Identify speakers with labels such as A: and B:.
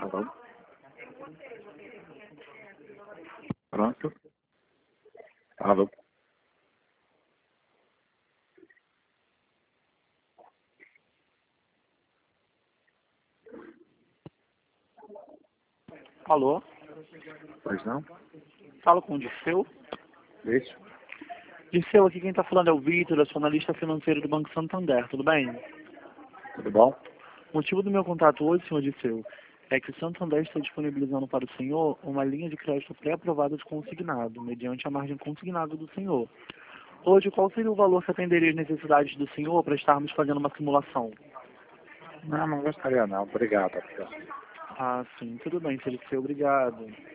A: Alô? Pronto? Alô?
B: Alô?
A: Pois não?
B: Fala com o Dirceu.
A: Isso?
B: Dirceu, aqui quem está falando é o Vitor, eu sou analista financeiro do Banco Santander, tudo bem?
A: Tudo bom?
B: O motivo do meu contato hoje, senhor Dirceu, é que o Santander está disponibilizando para o senhor uma linha de crédito pré-aprovada de consignado, mediante a margem consignada do senhor. Hoje, qual seria o valor que atenderia as necessidades do senhor para estarmos fazendo uma simulação?
A: Não, não gostaria não. Obrigado.
B: Ah, sim, tudo bem, senhor Dirceu, obrigado.